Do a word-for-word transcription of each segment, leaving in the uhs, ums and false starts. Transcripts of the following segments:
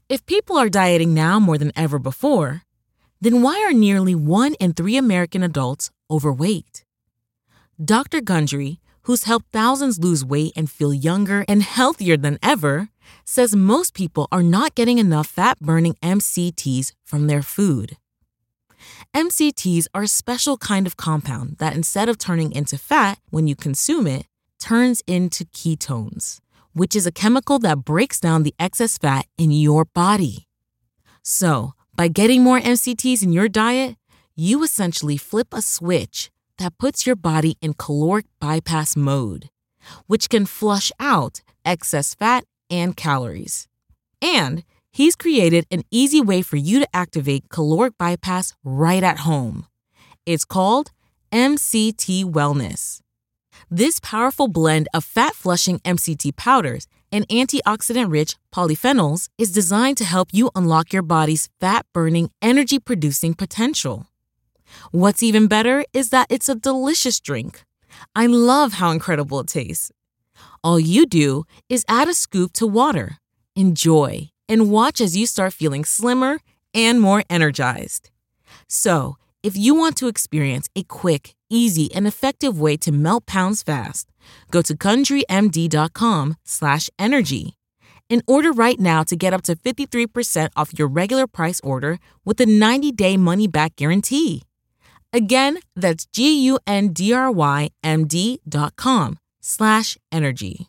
If people are dieting now more than ever before, then why are nearly one in three American adults overweight? Doctor Gundry, who's helped thousands lose weight and feel younger and healthier than ever, says most people are not getting enough fat-burning M C Ts from their food. M C Ts are a special kind of compound that instead of turning into fat when you consume it, turns into ketones, which is a chemical that breaks down the excess fat in your body. So, by getting more M C Ts in your diet, you essentially flip a switch that puts your body in caloric bypass mode, which can flush out excess fat and calories. And he's created an easy way for you to activate caloric bypass right at home. It's called M C T Wellness. This powerful blend of fat-flushing M C T powders and antioxidant-rich polyphenols is designed to help you unlock your body's fat-burning, energy-producing potential. What's even better is that it's a delicious drink. I love how incredible it tastes. All you do is add a scoop to water, enjoy, and watch as you start feeling slimmer and more energized. So, if you want to experience a quick, easy, and effective way to melt pounds fast, go to GundryMD.com slash energy and order right now to get up to fifty-three percent off your regular price order with a ninety-day money-back guarantee. Again, that's G-U-N-D-R-Y-M-D dot com slash energy.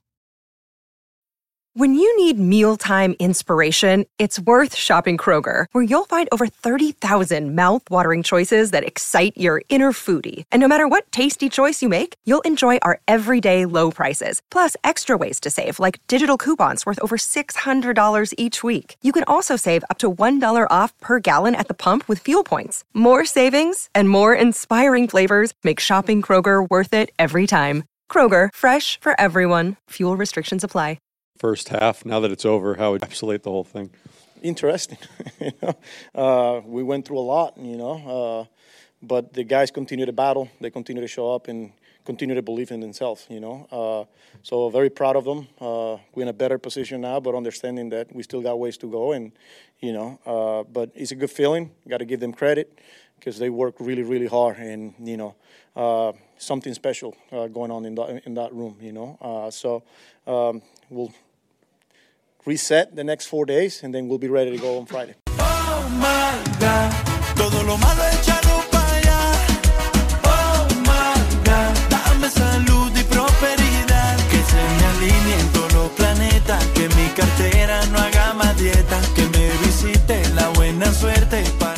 When you need mealtime inspiration, it's worth shopping Kroger, where you'll find over thirty thousand mouth-watering choices that excite your inner foodie. And no matter what tasty choice you make, you'll enjoy our everyday low prices, plus extra ways to save, like digital coupons worth over six hundred dollars each week. You can also save up to one dollar off per gallon at the pump with fuel points. More savings and more inspiring flavors make shopping Kroger worth it every time. Kroger, fresh for everyone. Fuel restrictions apply. First half, now that it's over, how would you encapsulate the whole thing? Interesting. you know? uh, we went through a lot, you know, uh, but the guys continue to battle. They continue to show up and continue to believe in themselves, you know. Uh, so very proud of them. Uh, we're in a better position now, but understanding that we still got ways to go. And, you know, uh, but it's a good feeling. Got to give them credit because they work really, really hard. And, you know, uh, something special uh, going on in, the, in that room, you know. Uh, so um, we'll reset the next four days, and then we'll be ready to go on Friday. Oh my God, todo lo malo échalo para allá. Oh my God, dame salud y prosperidad, que se me alineen todos los planetas, que mi cartera no haga más dieta, que me visite la buena suerte para.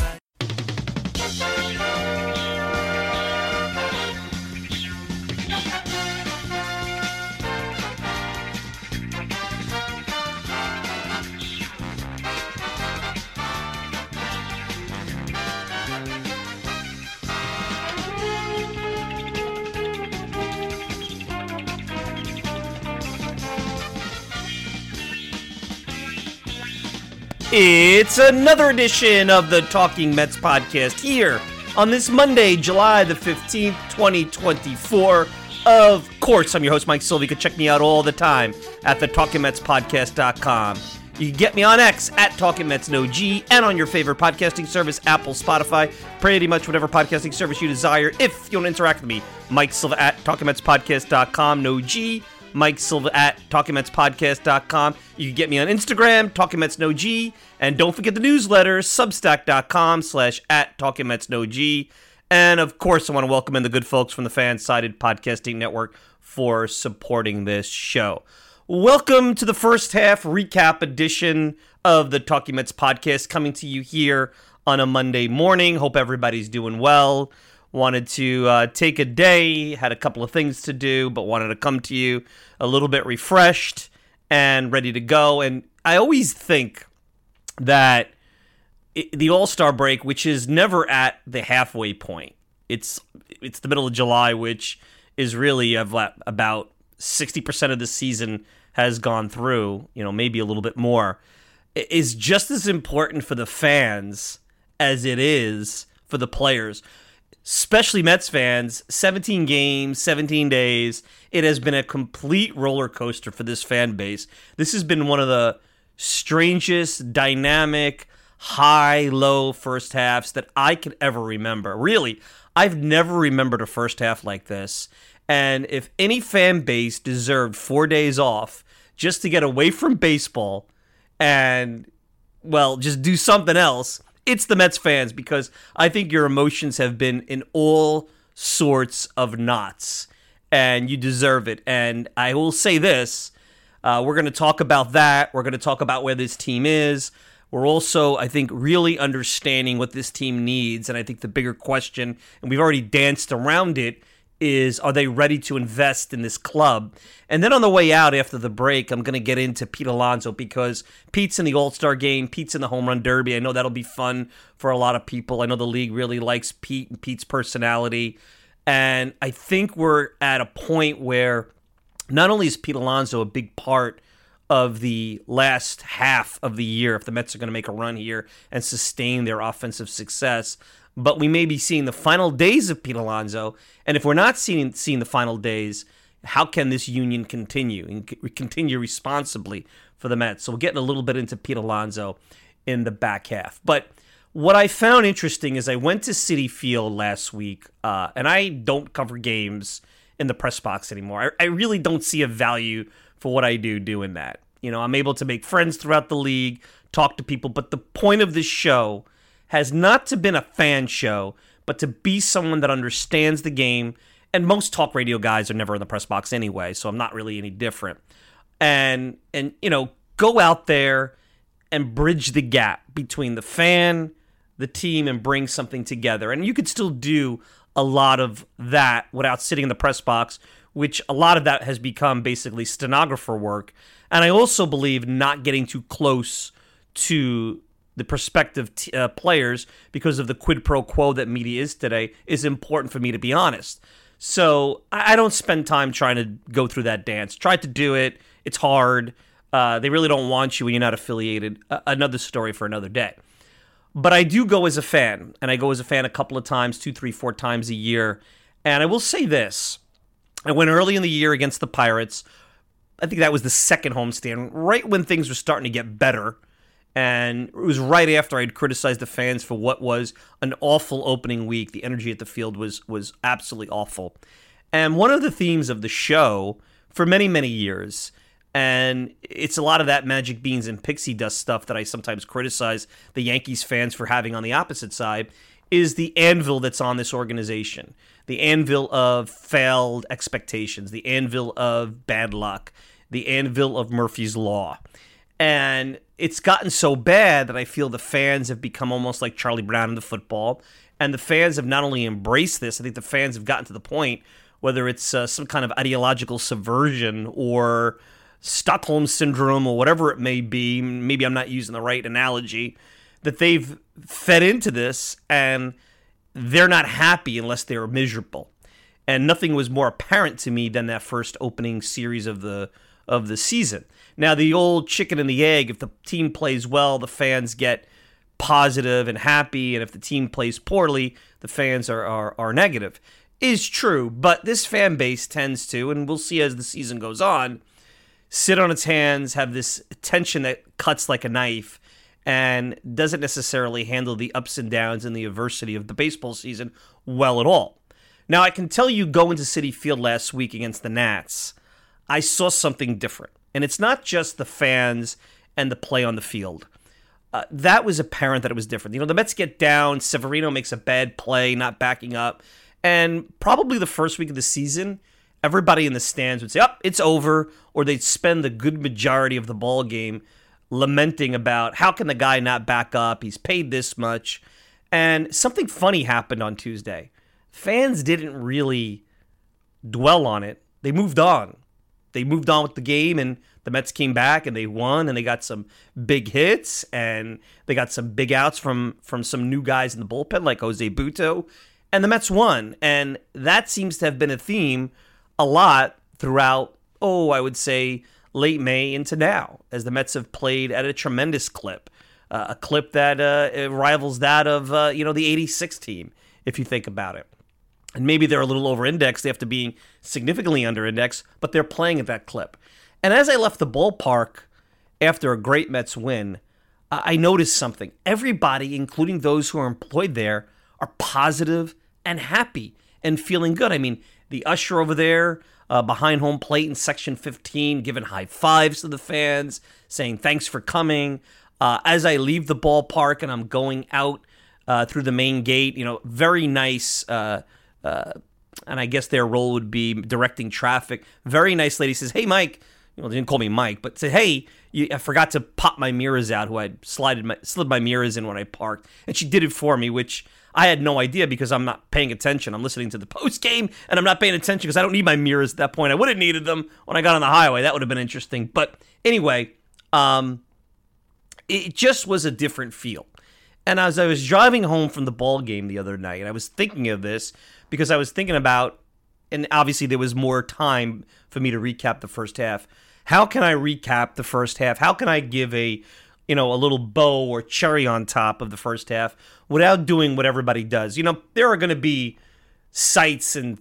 It's another edition of the Talking Mets podcast here on this Monday, July the fifteenth, twenty twenty-four. Of course, I'm your host, Mike Silva. You can check me out all the time at the talking mets podcast dot com. You can get me on X at Talking Mets No G and on your favorite podcasting service, Apple, Spotify, pretty much whatever podcasting service you desire. If you want to interact with me, Mike Silva at talking mets podcast dot com, no G. Mike Silva at talking mets podcast dot com. You can get me on Instagram, Talking Mets No G, and don't forget the newsletter, substack dot com slash at Talking Mets No G. And of course, I want to welcome in the good folks from the Fan-Sided Podcasting Network for supporting this show. Welcome to the first half recap edition of the Talking Mets podcast, coming to you here on a Monday morning. Hope everybody's doing well. Wanted to uh, take a day, had a couple of things to do, but wanted to come to you a little bit refreshed and ready to go. And I always think that it, the All-Star break, which is never at the halfway point, it's it's the middle of July, which is really about sixty percent of the season has gone through, you know, maybe a little bit more, is just as important for the fans as it is for the players. Especially Mets fans, seventeen games, seventeen days. It has been a complete roller coaster for this fan base. This has been one of the strangest, dynamic, high-low first halves that I could ever remember. Really, I've never remembered a first half like this. And if any fan base deserved four days off just to get away from baseball and, well, just do something else, it's the Mets fans, because I think your emotions have been in all sorts of knots, and you deserve it. And I will say this, uh, we're going to talk about that. We're going to talk about where this team is. We're also, I think, really understanding what this team needs, and I think the bigger question, and we've already danced around it, is are they ready to invest in this club? And then on the way out after the break, I'm going to get into Pete Alonso, because Pete's in the All-Star game, Pete's in the Home Run Derby. I know that'll be fun for a lot of people. I know the league really likes Pete and Pete's personality. And I think we're at a point where not only is Pete Alonso a big part of the last half of the year, if the Mets are going to make a run here and sustain their offensive success, but we may be seeing the final days of Pete Alonso. And if we're not seeing seeing the final days, how can this union continue and c- continue responsibly for the Mets? So we'll get a little bit into Pete Alonso in the back half. But what I found interesting is I went to Citi Field last week, uh, and I don't cover games in the press box anymore. I, I really don't see a value for what I do doing that. You know, I'm able to make friends throughout the league, talk to people, but the point of this show has not to been a fan show, but to be someone that understands the game. And most talk radio guys are never in the press box anyway, so I'm not really any different. And, and you know, go out there and bridge the gap between the fan, the team, and bring something together. And you could still do a lot of that without sitting in the press box, which a lot of that has become basically stenographer work. And I also believe not getting too close to the prospective t- uh, players, because of the quid pro quo that media is today, is important for me, to be honest. So I, I don't spend time trying to go through that dance. Tried to do it. It's hard. Uh, they really don't want you when you're not affiliated. Uh, another story for another day. But I do go as a fan, and I go as a fan a couple of times, two, three, four times a year. And I will say this. I went early in the year against the Pirates. I think that was the second homestand, right when things were starting to get better. And it was right after I'd criticized the fans for what was an awful opening week. The energy at the field was was absolutely awful. And one of the themes of the show for many, many years, and it's a lot of that magic beans and pixie dust stuff that I sometimes criticize the Yankees fans for having on the opposite side, is the anvil that's on this organization. The anvil of failed expectations, the anvil of bad luck, the anvil of Murphy's Law. And it's gotten so bad that I feel the fans have become almost like Charlie Brown in the football. And the fans have not only embraced this, I think the fans have gotten to the point, whether it's uh, some kind of ideological subversion or Stockholm Syndrome or whatever it may be, maybe I'm not using the right analogy, that they've fed into this and they're not happy unless they're miserable. And nothing was more apparent to me than that first opening series of the of the season. Now, the old chicken and the egg, if the team plays well, the fans get positive and happy, and if the team plays poorly, the fans are, are, are negative, is true. But this fan base tends to, and we'll see as the season goes on, sit on its hands, have this tension that cuts like a knife, and doesn't necessarily handle the ups and downs and the adversity of the baseball season well at all. Now, I can tell you, going to Citi Field last week against the Nats, I saw something different. And it's not just the fans and the play on the field. Uh, that was apparent that it was different. You know, the Mets get down, Severino makes a bad play, not backing up, and probably the first week of the season, everybody in the stands would say, oh, it's over, or they'd spend the good majority of the ball game lamenting about how can the guy not back up, he's paid this much. And something funny happened on Tuesday. Fans didn't really dwell on it. They moved on. They moved on with the game, and the Mets came back, and they won, and they got some big hits, and they got some big outs from, from some new guys in the bullpen, like Jose Butto, and the Mets won. And that seems to have been a theme a lot throughout, oh, I would say, late May into now, as the Mets have played at a tremendous clip, uh, a clip that uh, rivals that of, uh, you know, the eighty-six team, if you think about it. And maybe they're a little over-indexed after being significantly under-indexed, but they're playing at that clip. And as I left the ballpark, after a great Mets win, I noticed something. Everybody, including those who are employed there, are positive and happy and feeling good. I mean, the usher over there uh, behind home plate in section fifteen, giving high fives to the fans, saying thanks for coming. Uh, as I leave the ballpark and I'm going out uh, through the main gate, you know, very nice. Uh, uh, and I guess their role would be directing traffic. Very nice lady says, "Hey, Mike." Well, they didn't call me Mike, but said, "Hey, you, I forgot to pop my mirrors out." Who I slided my slid my mirrors in when I parked, and she did it for me, which I had no idea because I'm not paying attention. I'm listening to the post game, and I'm not paying attention because I don't need my mirrors at that point. I would have needed them when I got on the highway. That would have been interesting. But anyway, um, it just was a different feel. And as I was driving home from the ball game the other night, and I was thinking of this because I was thinking about, and obviously there was more time for me to recap the first half. How can I recap the first half? How can I give a, you know, a little bow or cherry on top of the first half without doing what everybody does? You know, there are going to be sites and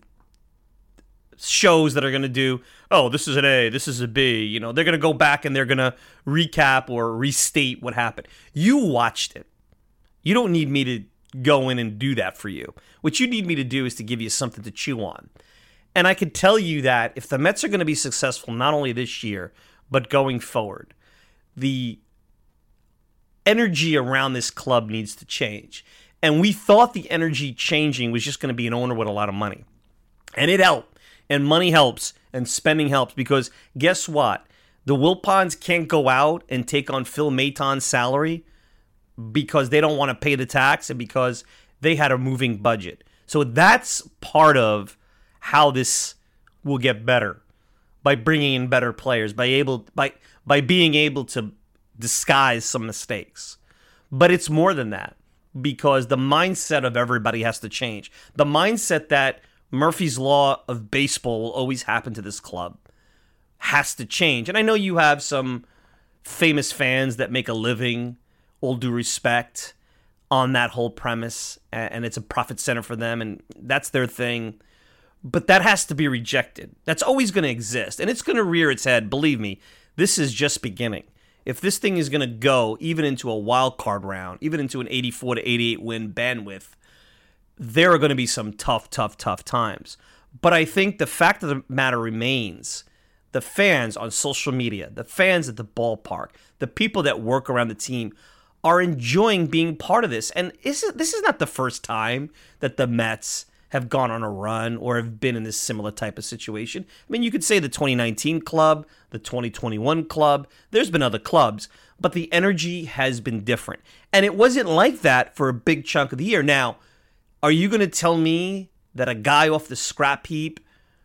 shows that are going to do, oh, this is an A, this is a B. You know, they're going to go back and they're going to recap or restate what happened. You watched it. You don't need me to go in and do that for you. What you need me to do is to give you something to chew on. And I can tell you that if the Mets are going to be successful, not only this year, but going forward, the energy around this club needs to change. And we thought the energy changing was just going to be an owner with a lot of money. And it helped. And money helps. And spending helps. Because guess what? The Wilpons can't go out and take on Phil Maton's salary because they don't want to pay the tax and because they had a moving budget. So that's part of how this will get better, by bringing in better players, by able by by being able to disguise some mistakes. But it's more than that, because the mindset of everybody has to change. The mindset that Murphy's Law of baseball will always happen to this club has to change. And I know you have some famous fans that make a living, all due respect, on that whole premise, and it's a profit center for them, and that's their thing. But that has to be rejected. That's always going to exist, and it's going to rear its head. Believe me, this is just beginning. If this thing is going to go even into a wild card round, even into an eighty-four to eighty-eight win bandwidth, there are going to be some tough, tough, tough times. But I think the fact of the matter remains, the fans on social media, the fans at the ballpark, the people that work around the team are enjoying being part of this. And this is, this is not the first time that the Mets have gone on a run or have been in this similar type of situation. I mean, you could say the twenty nineteen club, the twenty twenty-one club. There's been other clubs, but the energy has been different. And it wasn't like that for a big chunk of the year. Now, are you going to tell me that a guy off the scrap heap,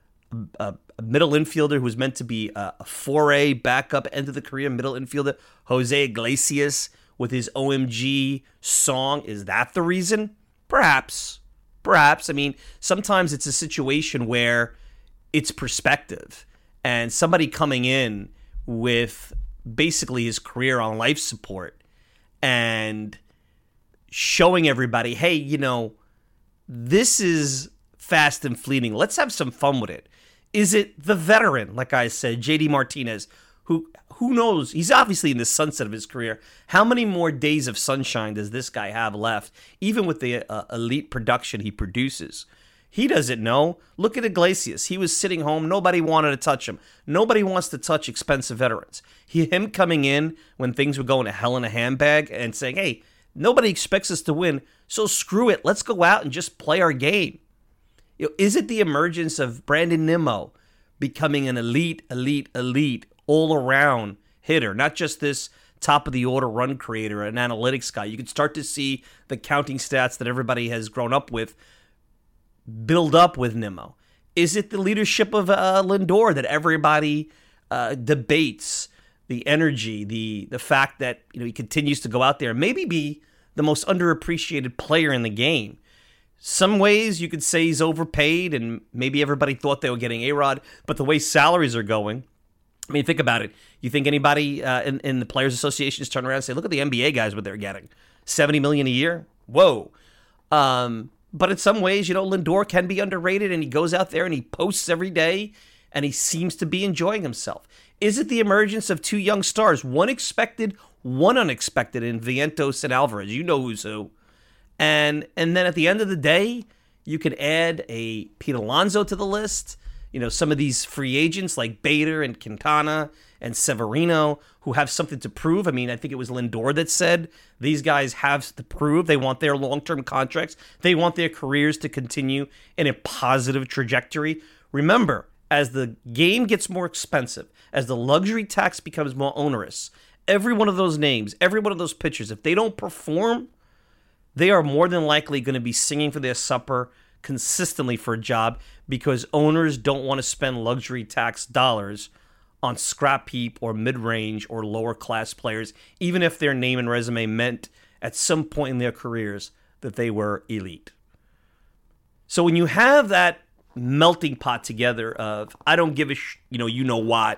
a, a middle infielder who was meant to be a, a four A backup end of the career middle infielder, Jose Iglesias, with his O M G song, is that the reason? Perhaps. Perhaps. I mean, sometimes it's a situation where it's perspective, and somebody coming in with basically his career on life support and showing everybody, hey, you know, this is fast and fleeting. Let's have some fun with it. Is it the veteran, like I said, J D Martinez, who who knows? He's obviously in the sunset of his career. How many more days of sunshine does this guy have left, even with the uh, elite production he produces? He doesn't know. Look at Iglesias. He was sitting home. Nobody wanted to touch him. Nobody wants to touch expensive veterans. He, him coming in when things were going to hell in a handbag and saying, hey, nobody expects us to win, so screw it. Let's go out and just play our game. You know, is it the emergence of Brandon Nimmo becoming an elite, elite, elite, all-around hitter, not just this top-of-the-order run creator, an analytics guy? You can start to see the counting stats that everybody has grown up with build up with Nimmo. Is it the leadership of uh, Lindor that everybody uh, debates? The energy, the the fact that, you know, he continues to go out there and maybe be the most underappreciated player in the game. Some ways you could say he's overpaid, and maybe everybody thought they were getting A-Rod, but the way salaries are going, I mean, think about it. You think anybody uh, in, in the Players Association just turn around and say, look at the N B A guys, what they're getting. seventy million dollars a year? Whoa. Um, but in some ways, you know, Lindor can be underrated, and he goes out there and he posts every day. and he seems to be enjoying himself. Is it the emergence of two young stars, one expected, one unexpected, in Vientos and Alvarez? You know who's who. And and then at the end of the day, you could add a Pete Alonso to the list. You know, some of these free agents like Bader and Quintana and Severino who have something to prove. I mean, I think it was Lindor that said these guys have to prove. They want their long-term contracts. They want their careers to continue in a positive trajectory. Remember, as the game gets more expensive, as the luxury tax becomes more onerous, every one of those names, every one of those pitchers, if they don't perform, they are more than likely going to be singing for their supper consistently for a job because owners don't want to spend luxury tax dollars on scrap heap or mid-range or lower class players, even if their name and resume meant at some point in their careers that they were elite. So when you have that melting pot together of, I don't give a sh- you know, you know what,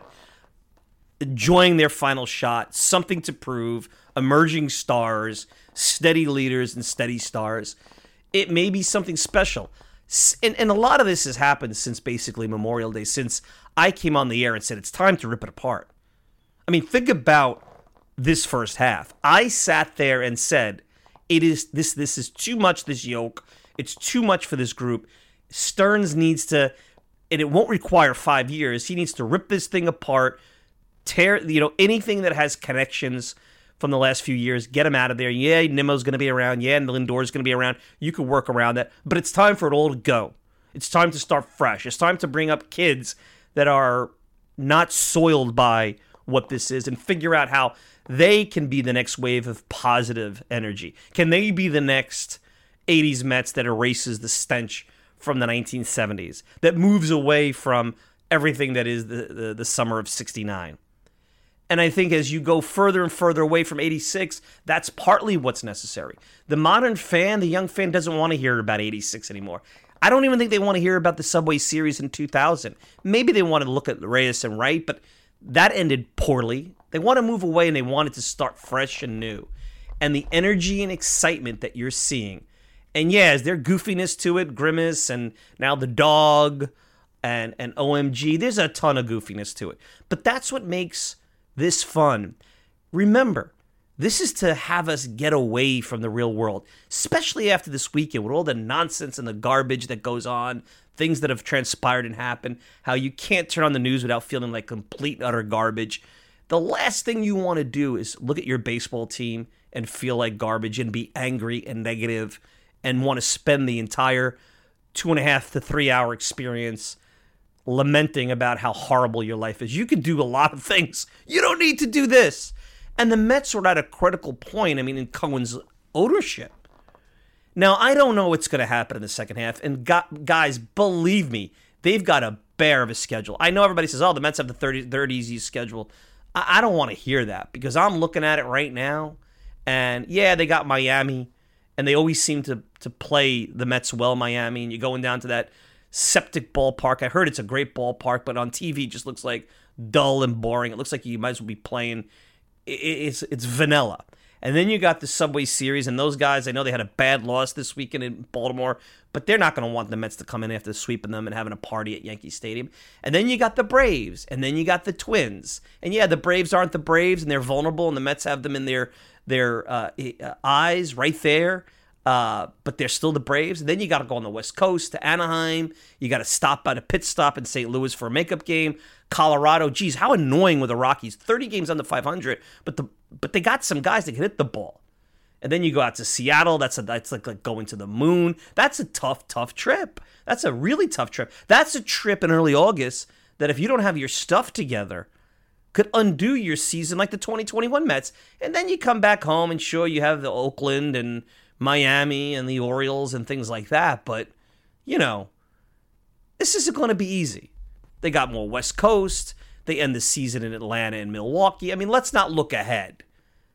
enjoying their final shot, something to prove, emerging stars, steady leaders and steady stars, it may be something special. And, and a lot of this has happened since basically Memorial Day, since I came on the air and said it's time to rip it apart. I mean, think about this first half. I sat there and said, it is this this is too much, this yoke. It's too much for this group. Stearns needs to, and it won't require five years, he needs to rip this thing apart, tear, you know, anything that has connections from the last few years, get him out of there. Yeah, Nimmo's going to be around. Yeah, and Lindor's going to be around. You could work around that. But it's time for it all to go. It's time to start fresh. It's time to bring up kids that are not soiled by what this is and figure out how they can be the next wave of positive energy. Can they be the next eighties Mets that erases the stench from the nineteen seventies, that moves away from everything that is the, the, the summer of sixty-nine? And I think as you go further and further away from eighty-six, that's partly what's necessary. The modern fan, the young fan, doesn't want to hear about eighty-six anymore. I don't even think they want to hear about the Subway Series in two thousand. Maybe they want to look at Reyes and Wright, but that ended poorly. They want to move away and they want it to start fresh and new. And the energy and excitement that you're seeing, and yeah, is there goofiness to it, Grimace, and now the dog, and, and O M G, there's a ton of goofiness to it. But that's what makes this fun. Remember, this is to have us get away from the real world, especially after this weekend with all the nonsense and the garbage that goes on, things that have transpired and happened, how you can't turn on the news without feeling like complete and utter garbage. The last thing you want to do is look at your baseball team and feel like garbage and be angry and negative and want to spend the entire two and a half to three hour experience lamenting about how horrible your life is. You can do a lot of things. You don't need to do this. And the Mets are at a critical point, I mean, in Cohen's ownership. Now, I don't know what's going to happen in the second half. And guys, believe me, they've got a bear of a schedule. I know everybody says, oh, the Mets have the third, third easiest schedule. I, I don't want to hear that because I'm looking at it right now. And yeah, they got Miami. And they always seem to, to play the Mets well, Miami. And you're going down to that septic ballpark. I heard it's a great ballpark, but on T V it just looks like dull and boring. It looks like you might as well be playing. It's it's vanilla. And then you got the Subway Series, and those guys, I know they had a bad loss this weekend in Baltimore, but they're not going to want the Mets to come in after sweeping them and having a party at Yankee Stadium. And then you got the Braves, and then you got the Twins. And yeah, the Braves aren't the Braves, and they're vulnerable, and the Mets have them in their their uh, eyes right there. Uh, but they're still the Braves. And then you got to go on the West Coast to Anaheim. You got to stop by the pit stop in Saint Louis for a makeup game. Colorado, geez, how annoying were the Rockies? thirty games under five hundred, but the but they got some guys that can hit the ball. And then you go out to Seattle. That's a that's like, like going to the moon. That's a tough, tough trip. That's a really tough trip. That's a trip in early August that if you don't have your stuff together, could undo your season like the twenty twenty-one Mets. And then you come back home and sure, you have the Oakland and Miami and the Orioles and things like that. But, you know, this isn't going to be easy. They got more West Coast. They end the season in Atlanta and Milwaukee. I mean, let's not look ahead.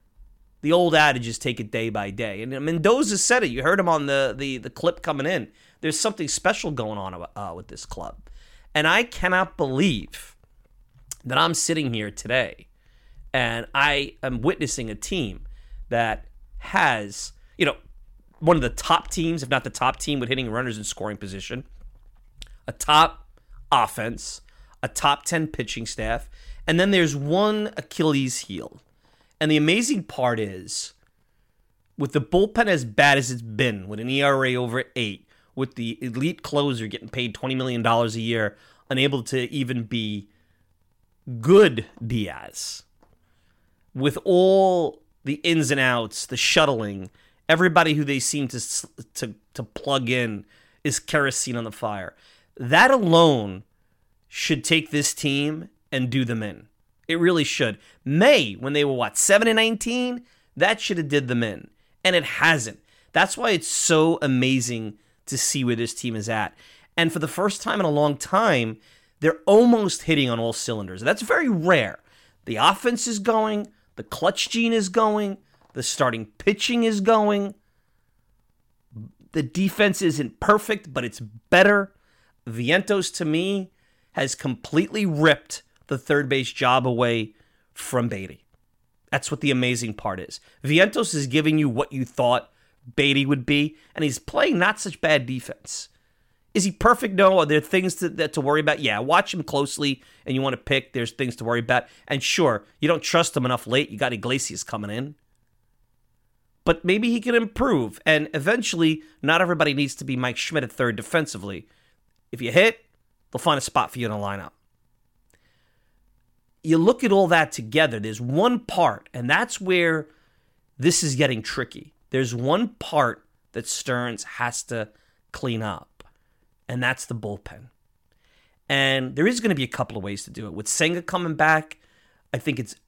The old adage is take it day by day. And Mendoza said it. You heard him on the, the, the clip coming in. There's something special going on uh, with this club. And I cannot believe that I'm sitting here today and I am witnessing a team that has, you know, one of the top teams, if not the top team, with hitting runners in scoring position, a top offense, a top ten pitching staff, and then there's one Achilles heel. And the amazing part is, with the bullpen as bad as it's been, with an E R A over eight, with the elite closer getting paid twenty million dollars a year, unable to even be good Diaz, with all the ins and outs, the shuttling, everybody who they seem to to to plug in is kerosene on the fire. That alone should take this team and do them in. It really should. May, when they were, what, seven and nineteen, that should have did them in. And it hasn't. That's why it's so amazing to see where this team is at. And for the first time in a long time, they're almost hitting on all cylinders. That's very rare. The offense is going. The clutch gene is going. The starting pitching is going. The defense isn't perfect, but it's better. Vientos, to me, has completely ripped the third base job away from Beatty. That's what the amazing part is. Vientos is giving you what you thought Beatty would be, and he's playing not such bad defense. Is he perfect? No. Are there things to, that to worry about? Yeah, watch him closely, and you want to pick. There's things to worry about. And sure, you don't trust him enough late. You got Iglesias coming in. But maybe he can improve, and eventually, not everybody needs to be Mike Schmidt at third defensively. If you hit, they'll find a spot for you in the lineup. You look at all that together, there's one part, and that's where this is getting tricky. There's one part that Stearns has to clean up, and that's the bullpen. And there is going to be a couple of ways to do it. With Senga coming back, I think it's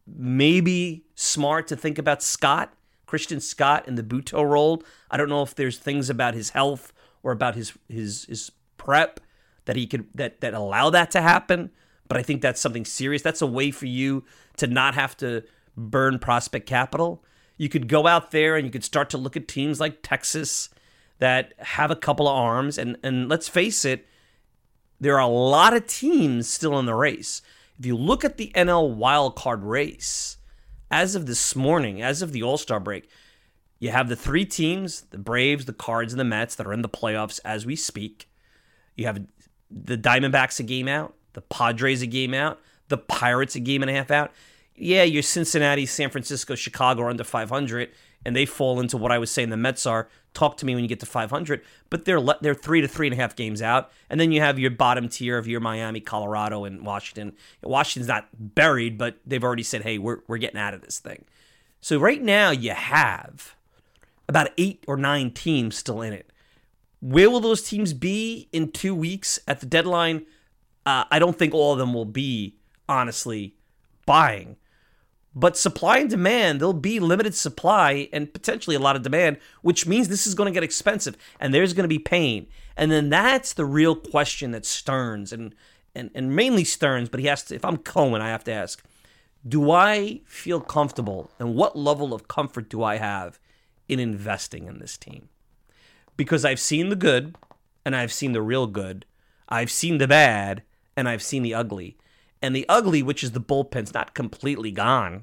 maybe smart to think about Scott, Christian Scott in the Buto role. I don't know if there's things about his health or about his his his prep that he could that that allow that to happen. But I think that's something serious. That's a way for you to not have to burn prospect capital. You could go out there and you could start to look at teams like Texas that have a couple of arms. And, and let's face it, there are a lot of teams still in the race. If you look at the N L wildcard race, as of this morning, as of the All-Star break, you have the three teams, the Braves, the Cards, and the Mets, that are in the playoffs as we speak. You have the Diamondbacks a game out. The Padres a game out. The Pirates a game and a half out. Yeah, your Cincinnati, San Francisco, Chicago are under five hundred, and they fall into what I was saying the Mets are. Talk to me when you get to five hundred. But they're le- they're three to three and a half games out. And then you have your bottom tier of your Miami, Colorado, and Washington. Washington's not buried, but they've already said, hey, we're we're getting out of this thing. So right now you have about eight or nine teams still in it. Where will those teams be in two weeks at the deadline? Uh, I don't think all of them will be, honestly, buying. But supply and demand, there'll be limited supply and potentially a lot of demand, which means this is going to get expensive and there's going to be pain. And then that's the real question that Stearns, and, and, and mainly Stearns, but he has to, if I'm Cohen, I have to ask, do I feel comfortable and what level of comfort do I have in investing in this team? Because I've seen the good and I've seen the real good. I've seen the bad and I've seen the ugly. And the ugly, which is the bullpen's not completely gone.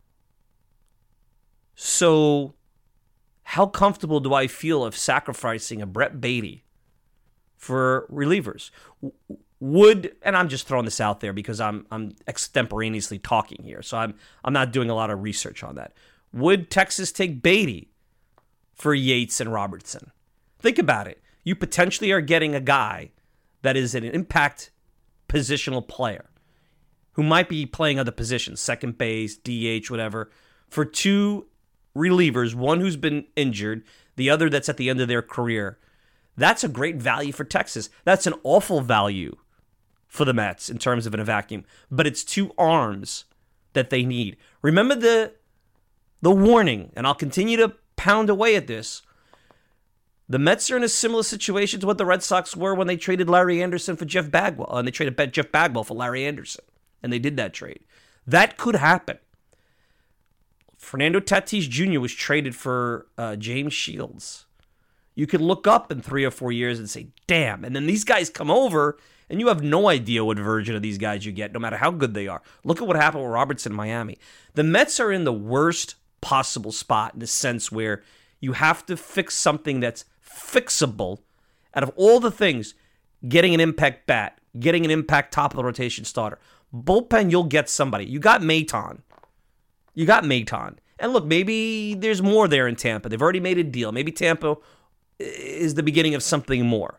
So how comfortable do I feel of sacrificing a Brett Beatty for relievers? Would, and I'm just throwing this out there because I'm I'm extemporaneously talking here, so I'm I'm not doing a lot of research on that. Would Texas take Beatty for Yates and Robertson? Think about it. You potentially are getting a guy that is an impact positional player who might be playing other positions, second base, D H, whatever, for two relievers, one who's been injured, the other that's at the end of their career. That's a great value for Texas. That's an awful value for the Mets in terms of in a vacuum, but it's two arms that they need. Remember the the warning, and I'll continue to pound away at this. The Mets are in a similar situation to what the Red Sox were when they traded Larry Anderson for Jeff Bagwell, and they traded Jeff Bagwell for Larry Anderson, and they did that trade. That could happen. Fernando Tatis Junior was traded for uh, James Shields. You could look up in three or four years and say, damn. And then these guys come over, and you have no idea what version of these guys you get, no matter how good they are. Look at what happened with Robertson in Miami. The Mets are in the worst possible spot in the sense where you have to fix something that's fixable. Out of all the things, getting an impact bat, getting an impact top of the rotation starter. Bullpen, you'll get somebody. You got Maton. You got Maton. And look, maybe there's more there in Tampa. They've already made a deal. Maybe Tampa is the beginning of something more.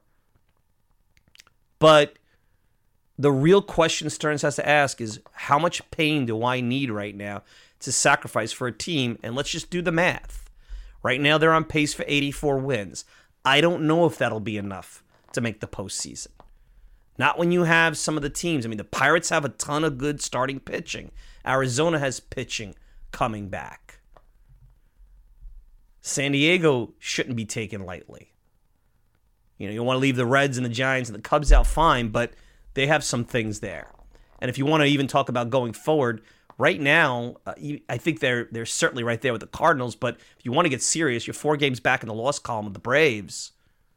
But the real question Stearns has to ask is, how much pain do I need right now to sacrifice for a team? And let's just do the math. Right now, they're on pace for eighty-four wins. I don't know if that'll be enough to make the postseason. Not when you have some of the teams. I mean, the Pirates have a ton of good starting pitching. Arizona has pitching coming back. San Diego shouldn't be taken lightly. You know, you want to leave the Reds and the Giants and the Cubs out fine, but they have some things there. And if you want to even talk about going forward, right now, uh, you, I think they're they're certainly right there with the Cardinals, but if you want to get serious, you're four games back in the loss column with the Braves.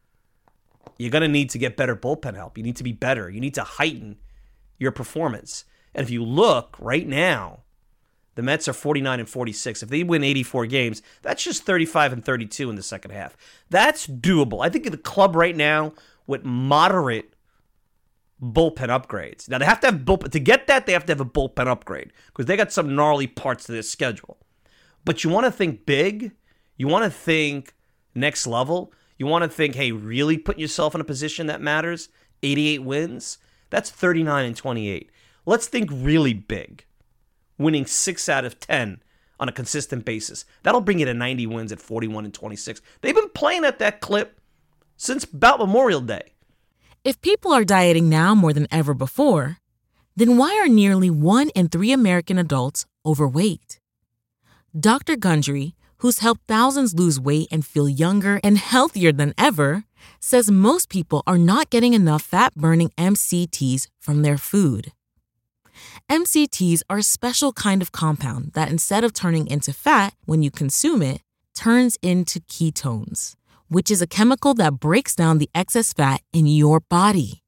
You're going to need to get better bullpen help. You need to be better. You need to heighten your performance. And if you look right now, the Mets are forty-nine and forty-six. If they win eighty-four games, that's just thirty-five and thirty-two in the second half. That's doable. I think the club right now with moderate bullpen upgrades. Now, they have to have bullpen. To get that, they have to have a bullpen upgrade because they got some gnarly parts to their schedule. But you want to think big. You want to think next level. You want to think, hey, really put yourself in a position that matters. eighty-eight wins. That's thirty-nine and twenty-eight. Let's think really big. Winning six out of ten on a consistent basis. That'll bring you to ninety wins at forty-one and twenty-six. They've been playing at that clip since about Memorial Day. If people are dieting now more than ever before, then why are nearly one in three American adults overweight? Doctor Gundry, who's helped thousands lose weight and feel younger and healthier than ever, says most people are not getting enough fat-burning M C Ts from their food. M C Ts are a special kind of compound that, instead of turning into fat when you consume it, turns into ketones, which is a chemical that breaks down the excess fat in your body.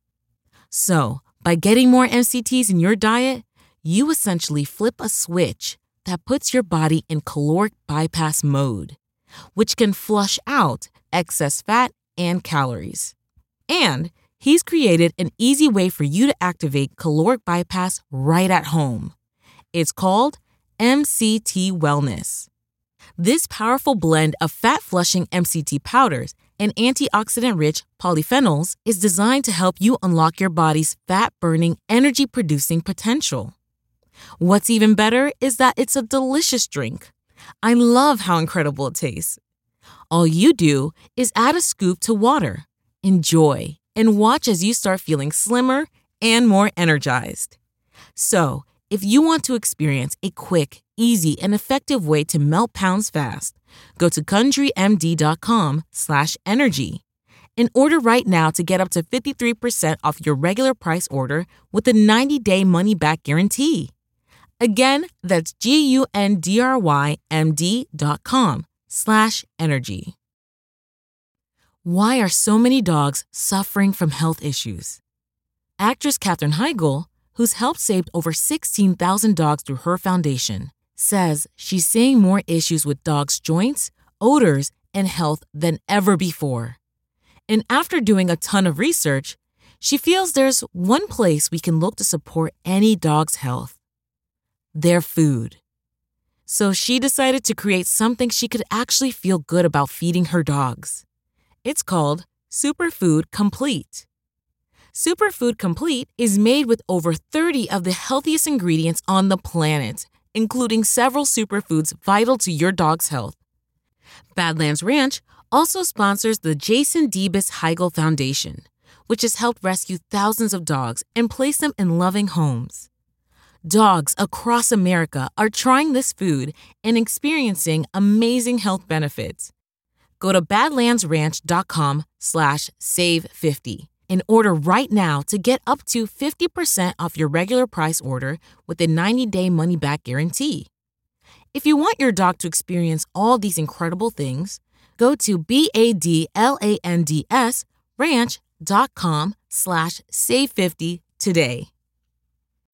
So, by getting more M C Ts in your diet, you essentially flip a switch that puts your body in caloric bypass mode, which can flush out excess fat and calories. And he's created an easy way for you to activate caloric bypass right at home. It's called M C T Wellness. This powerful blend of fat-flushing M C T powders and antioxidant-rich polyphenols is designed to help you unlock your body's fat-burning, energy-producing potential. What's even better is that it's a delicious drink. I love how incredible it tastes. All you do is add a scoop to water, enjoy, and watch as you start feeling slimmer and more energized. So, if you want to experience a quick, easy, and effective way to melt pounds fast, go to GundryMD.com slash energy and order right now to get up to fifty-three percent off your regular price order with a ninety-day money-back guarantee. Again, that's G-U-N-D-R-Y-M-D.com slash energy. Why are so many dogs suffering from health issues? Actress Katherine Heigl, who's helped save over sixteen thousand dogs through her foundation, says she's seeing more issues with dogs' joints, odors, and health than ever before. And after doing a ton of research, she feels there's one place we can look to support any dog's health: their food. So she decided to create something she could actually feel good about feeding her dogs. It's called Superfood Complete. Superfood Complete is made with over thirty of the healthiest ingredients on the planet, including several superfoods vital to your dog's health. Badlands Ranch also sponsors the Jason Debus Heigl Foundation, which has helped rescue thousands of dogs and place them in loving homes. Dogs across America are trying this food and experiencing amazing health benefits. Go to badlandsranch.com slash save fifty and order right now to get up to fifty percent off your regular price order with a ninety-day money-back guarantee. If you want your dog to experience all these incredible things, go to B-A-D-L-A-N-D-S ranch.com slash save fifty today.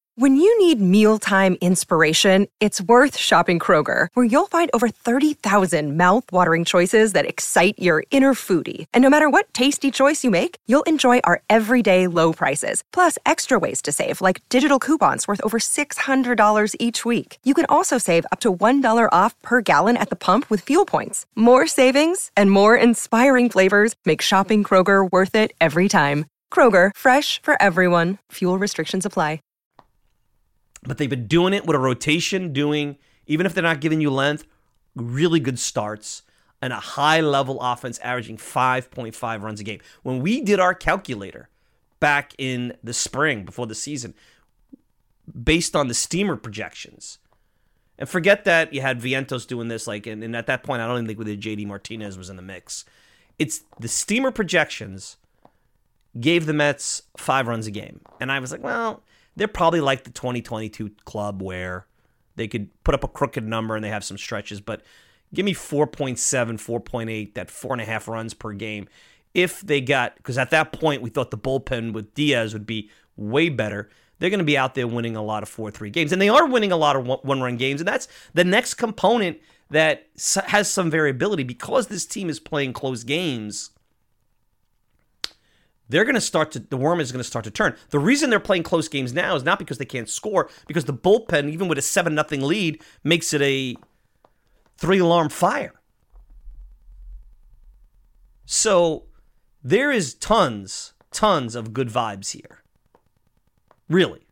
When you need mealtime inspiration, it's worth shopping Kroger, where you'll find over thirty thousand mouth-watering choices that excite your inner foodie. And no matter what tasty choice you make, you'll enjoy our everyday low prices, plus extra ways to save, like digital coupons worth over six hundred dollars each week. You can also save up to one dollar off per gallon at the pump with fuel points. More savings and more inspiring flavors make shopping Kroger worth it every time. Kroger, fresh for everyone. Fuel restrictions apply. But they've been doing it with a rotation, doing, even if they're not giving you length, really good starts and a high-level offense averaging five point five runs a game. When we did our calculator back in the spring before the season, based on the Steamer projections, and forget that you had Vientos doing this, like, and, and at that point, I don't even think whether J D Martinez was in the mix. It's the Steamer projections gave the Mets five runs a game. And I was like, well, they're probably like the twenty twenty-two club where they could put up a crooked number and they have some stretches, but give me four point seven, four point eight, that four and a half runs per game. If they got, because at that point we thought the bullpen with Diaz would be way better. They're going to be out there winning a lot of four three games. And they are winning a lot of one-run games. And that's the next component that has some variability. Because this team is playing close games, they're going to start to, the worm is going to start to turn. The reason they're playing close games now is not because they can't score, because the bullpen, even with a seven nothing lead, makes it a three-alarm fire. So there is tons, tons of good vibes here. Really.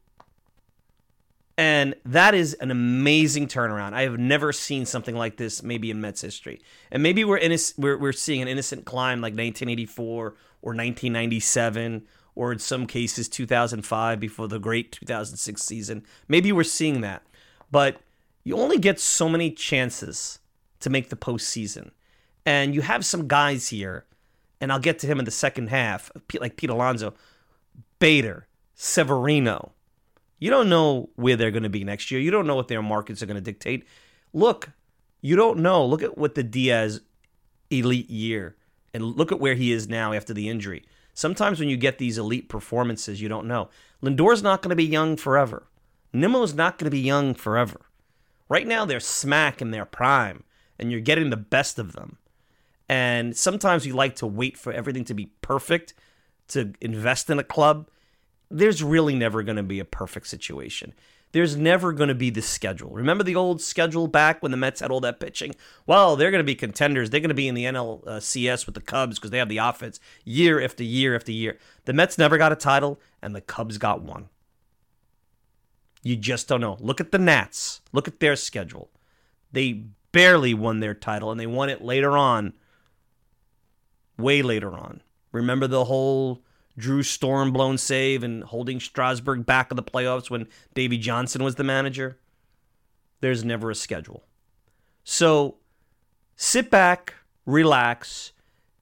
And that is an amazing turnaround. I have never seen something like this maybe in Mets history. And maybe we're, inno- we're, we're seeing an innocent climb like nineteen eighty-four or nineteen ninety-seven, or in some cases two thousand five before the great two thousand six season. Maybe we're seeing that. But you only get so many chances to make the postseason. And you have some guys here, and I'll get to him in the second half, like Pete Alonso, Bader, Severino. You don't know where they're going to be next year. You don't know what their markets are going to dictate. Look, you don't know. Look at what the Diaz elite year, and look at where he is now after the injury. Sometimes when you get these elite performances, you don't know. Lindor's not going to be young forever. Nimmo's not going to be young forever. Right now, they're smack in their prime, and you're getting the best of them. And sometimes you like to wait for everything to be perfect to invest in a club. There's really never going to be a perfect situation. There's never going to be the schedule. Remember the old schedule back when the Mets had all that pitching? Well, they're going to be contenders. They're going to be in the N L C S with the Cubs because they have the offense year after year after year. The Mets never got a title, and the Cubs got one. You just don't know. Look at the Nats. Look at their schedule. They barely won their title, and they won it later on, way later on. Remember the whole Drew Storm blown save and holding Strasburg back in the playoffs when Davey Johnson was the manager? There's never a schedule. So sit back, relax,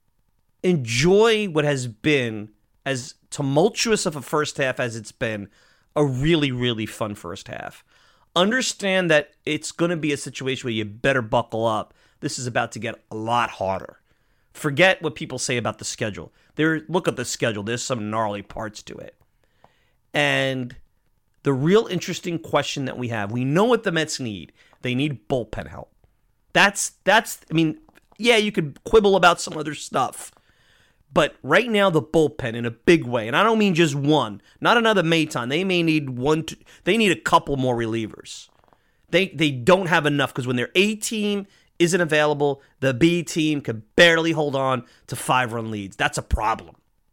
enjoy what has been, as tumultuous of a first half as it's been, a really, really fun first half. Understand that it's going to be a situation where you better buckle up. This is about to get a lot harder. Forget what people say about the schedule. There, look at the schedule. There's some gnarly parts to it. And the real interesting question that we have, we know what the Mets need. They need bullpen help. That's, that's. I mean, yeah, you could quibble about some other stuff. But right now, the bullpen in a big way, and I don't mean just one, not another Maton. They may need one, two, they need a couple more relievers. They, they don't have enough because when their A team isn't available, the B team can barely hold on to five-run leads. That's a problem.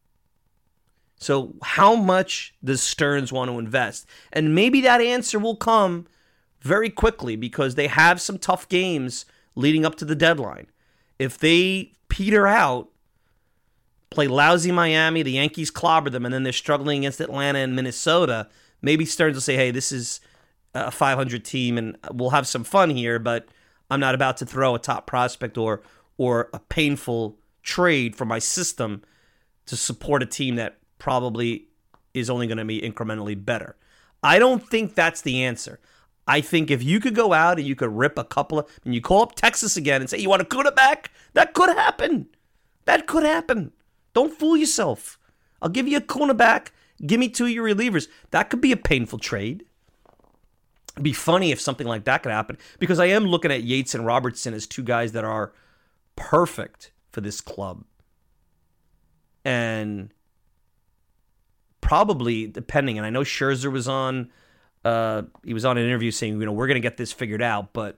So how much does Stearns want to invest? And maybe that answer will come very quickly because they have some tough games leading up to the deadline. If they peter out, play lousy Miami, the Yankees clobber them, and then they're struggling against Atlanta and Minnesota, maybe Stearns will say, hey, this is a five hundred team and we'll have some fun here, but I'm not about to throw a top prospect or or a painful trade for my system to support a team that probably is only going to be incrementally better. I don't think that's the answer. I think if you could go out and you could rip a couple of, and you call up Texas again and say, you want a Acuna back? That could happen. That could happen. Don't fool yourself. I'll give you a Acuna back. Give me two of your relievers. That could be a painful trade. It'd be funny if something like that could happen, because I am looking at Yates and Robertson as two guys that are perfect for this club. And probably, depending, and I know Scherzer was on, uh, he was on an interview saying, you know, we're going to get this figured out, but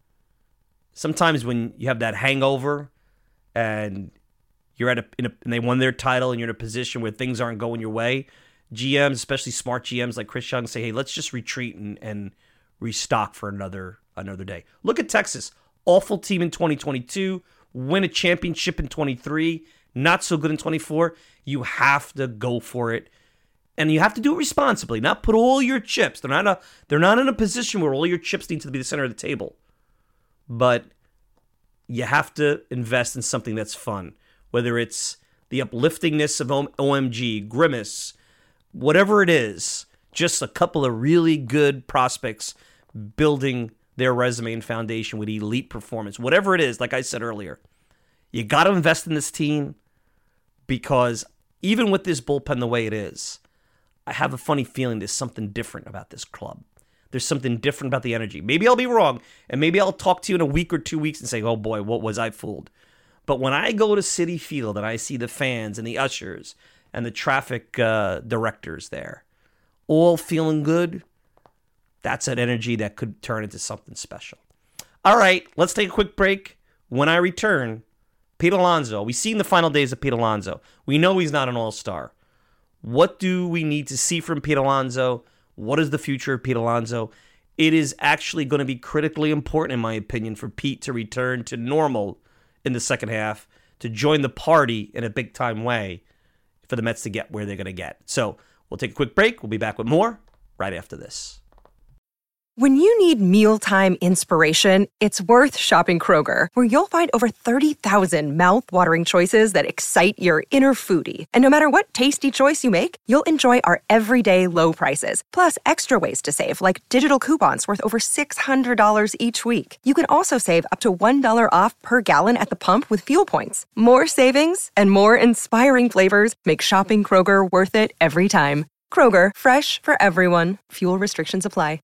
sometimes when you have that hangover and you're at a, in a, and they won their title and you're in a position where things aren't going your way, G Ms, especially smart G Ms like Chris Young, say, hey, let's just retreat and, and restock for another another day. Look at Texas. Awful team in twenty twenty-two, win a championship in twenty-three, not so good in twenty-four. You have to go for it. And you have to do it responsibly, not put all your chips. They're not a, they're not in a position where all your chips need to be the center of the table. But you have to invest in something that's fun, whether it's the upliftingness of O M G, Grimace, whatever it is, just a couple of really good prospects building their resume and foundation with elite performance. Whatever it is, like I said earlier, you got to invest in this team, because even with this bullpen the way it is, I have a funny feeling there's something different about this club. There's something different about the energy. Maybe I'll be wrong, and maybe I'll talk to you in a week or two weeks and say, oh boy, what was I fooled? But when I go to Citi Field and I see the fans and the ushers and the traffic uh, directors there, all feeling good, that's an energy that could turn into something special. All right, let's take a quick break. When I return, Pete Alonso. We've seen the final days of Pete Alonso. We know he's not an all-star. What do we need to see from Pete Alonso? What is the future of Pete Alonso? It is actually going to be critically important, in my opinion, for Pete to return to normal in the second half, to join the party in a big-time way for the Mets to get where they're going to get. So we'll take a quick break. We'll be back with more right after this. When you need mealtime inspiration, it's worth shopping Kroger, where you'll find over thirty thousand mouth-watering choices that excite your inner foodie. And no matter what tasty choice you make, you'll enjoy our everyday low prices, plus extra ways to save, like digital coupons worth over six hundred dollars each week. You can also save up to one dollar off per gallon at the pump with fuel points. More savings and more inspiring flavors make shopping Kroger worth it every time. Kroger, fresh for everyone. Fuel restrictions apply.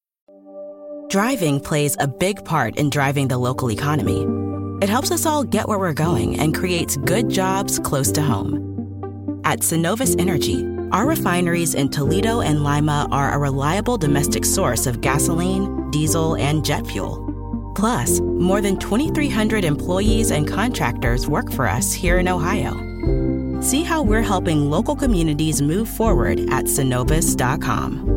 Driving plays a big part in driving the local economy. It helps us all get where we're going and creates good jobs close to home. At Synovus Energy, our refineries in Toledo and Lima are a reliable domestic source of gasoline, diesel, and jet fuel. Plus, more than twenty-three hundred employees and contractors work for us here in Ohio. See how we're helping local communities move forward at Synovus dot com.